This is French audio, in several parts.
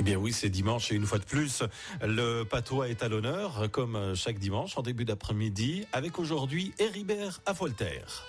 Eh bien oui, c'est dimanche et une fois de plus, le patois est à l'honneur, comme chaque dimanche en début d'après-midi, avec aujourd'hui Héribert à Voltaire.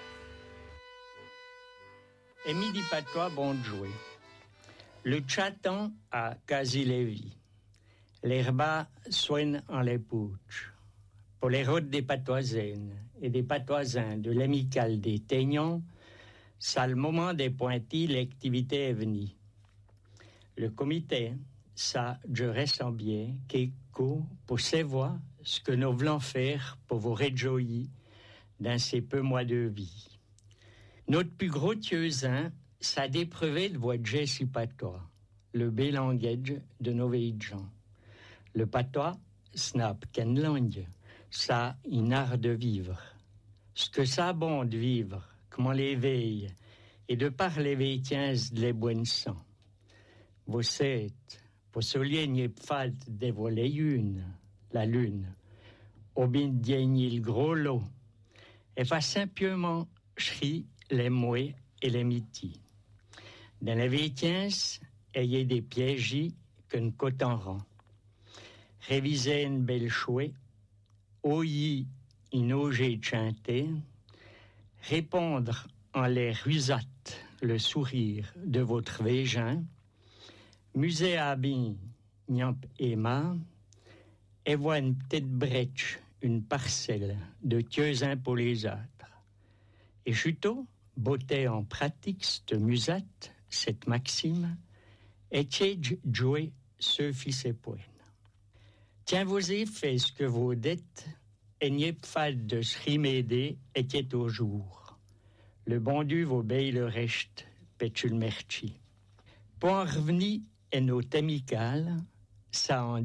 Et midi patois bon de jouer. Le chaton à Casilevi. L'herba soigne en les pouches. Pour les routes des patoisaines et des patoisins de l'amicale des Teignons, ça le moment des pointis, l'activité est venue. Le comité, ça, je ressens bien, qu'écho pour savoir ce que nous voulons faire pour vous réjouir dans ces peu mois de vie. Notre plus gros tieuzin, ça déprouvé de votre Jessie patois, le bel langage de nos gens. Le patois, snap qu'une langue, ça, une art de vivre. Ce que ça bon de vivre, comment l'éveille, et de parler vétiens de les bonnes sangs. Vous êtes, pour souligner falte de voler la lune, au bien gagner le gros lot, et fa simplement chri les mouets et les mitis. Dans les vétiens, ayez des pièges qu'un coton rend. Révisez une belle chouette, oyez une ogée chanter, répondre en les rusates le sourire de votre végin, musée à bin, nyamp Emma, et voit une petite brèche, une parcelle de tieuzin pour les autres. Et chuto, beauté en pratique, cette musette, cette maxime, et tchèj joué ce fils et poène. Tiens, vous y fait ce que vous dites, et n'y pas de se riméder, et qui est au jour. Le bon Dieu vous baille le reste, pétul merci. Pour en revenir à nos amicales, ça en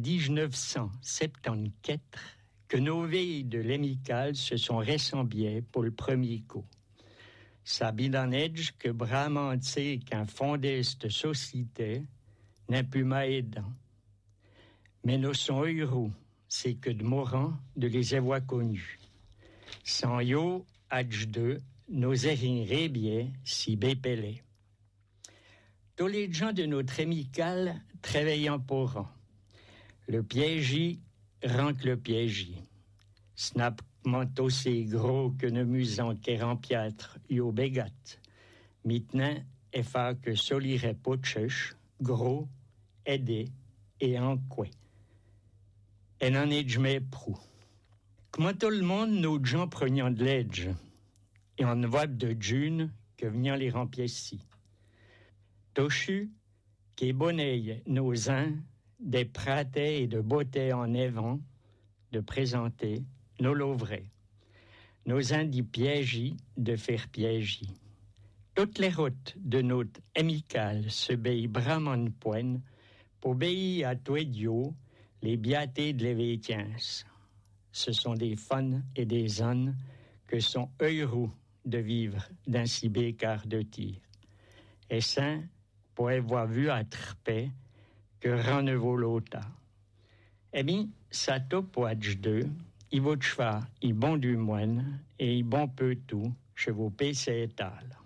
1974 que nos veilles de l'amicale se sont ressemblées pour le premier coup. Ça bidonnage que Brahman sait qu'un fondé cette société n'a pu m'aider. Mais nous sommes heureux, c'est que de mourant de les avoir connus. Sans yo, âge 2, nous érinerait bien si bépelés. Tous les gens de notre amicale travaillant pour an. Le piégi rentre le piégi. Snap monte aussi gros que ne musant qu'est rempiâtre yo bégat. Maintenant, et fa que solirait potchech, gros, aidé et en quoi. Et n'en est jamais prou. Comment tout le monde, nos gens prenions de l'edge, et en voit de June que venions les rempièces-ci. Tochu, qui bonneille nos uns, des pratés et de beauté en évent, de présenter nos lovrets. Nos uns d'y piégi, de faire piégi. Toutes les routes de notre amicale se baillent bramant poigne pour bailler à toi Dieu les biatés de l'évétiens. Ce sont des fans et des ânes que sont heureux de vivre dans si bécard de tir. Et saint, pour avoir vu à trper que renouveau l'auta. Eh bien, ça top pour H2, il vaut cheval, il bon du moine, et il bon peu tout, chez vos PC étals.